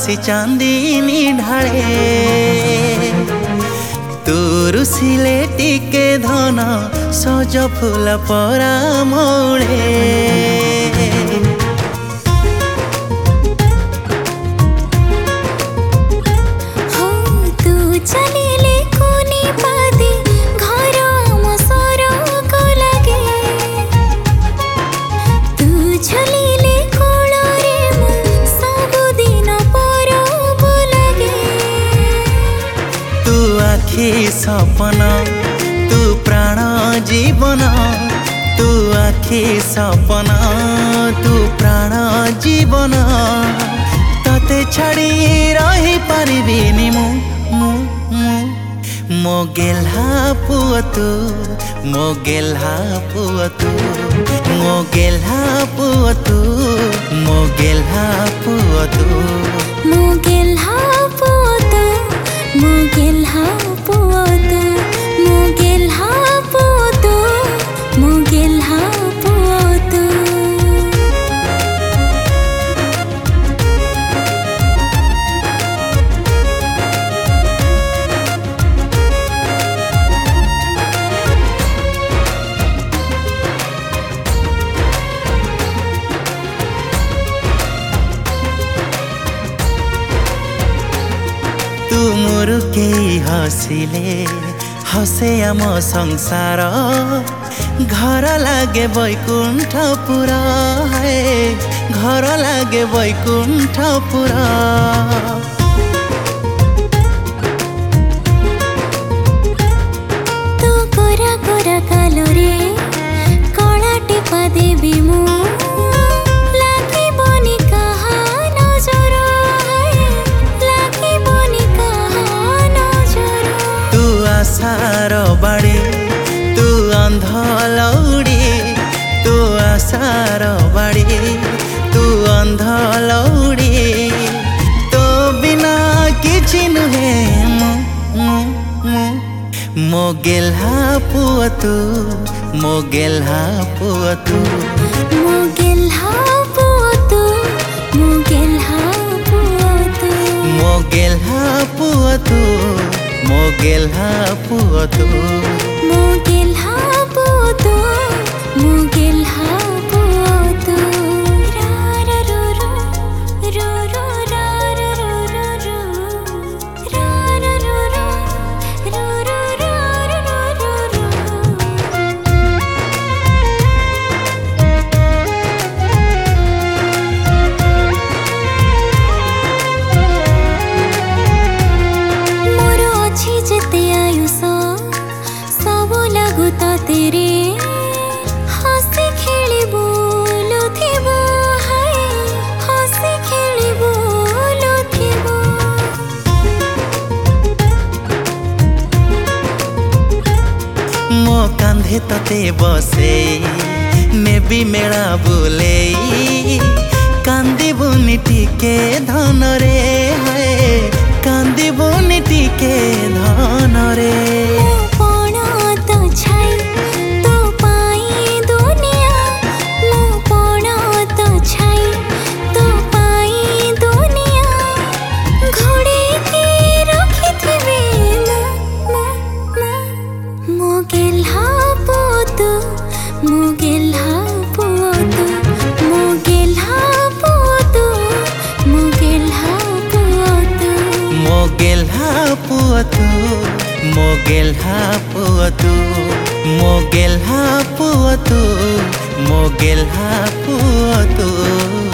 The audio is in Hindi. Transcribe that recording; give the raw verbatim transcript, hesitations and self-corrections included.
आसी चांदीनी ढाळे तू रुसिले टिके धन सज फूल परा मोड़े सपना तू प्राण जीवन तू आखि सपना तू प्राण जीवन तते छाड़ी रही पारिबिनी मु मु मु मो गेल्हा पुଅ तू मो गेल्हा पुଅ तू मो गेल्हा पुଅ तू मो गेल्हा पुଅ तू मो गेल्हा पुଅ तू मो गेल्हा पुଅ तू मो गेल्हा पुଅ तू मो गेल्हा पुଅ तू तुमर के हसिले हसे आम संसार घर लागे बैकुंठपुरा है घर लागे बैकुंठपुरा तू गोरा गोरा कालोरे कला टिपा देवी मु आशार बाड़ी तू अंध लौड़ी तू आशार बाड़ी तू अंध लौड़ी तो बिना किछि नुहे मु मु मु मो गेल्हा पुଅ तू मो गेल्हा पुଅ तू मो गेल्हा पुଅ तू मो गेल्हा पुଅ तू मो गेल्हा पुଅ तू मो गेल्हा पुଅ तू मो गेल्हा पुଅ तू मो गेल्हा पुଅ तू रा रा रो रो रो रो रा रा रो रो रो रा रा रो रो रो रो रा रा रो रो जेते आयुष सब लागू तेरे हसी खेली बोलुथिबो हाय हसी खेली बोलुथिबो मो कांधे तते बसे नेबी मेला बुले कांदिबुनि टिके धन रे हाय कांदिबुनि टिके धन रे मो गेल्हा पुଅ तू मो गेल्हा पुଅ तू मो गेल्हा पुଅ तू मो गेल्हा पुଅ तू मो गेल्हा पुଅ तू मो गेल्हा पुଅ तू मो गेल्हा पुଅ तू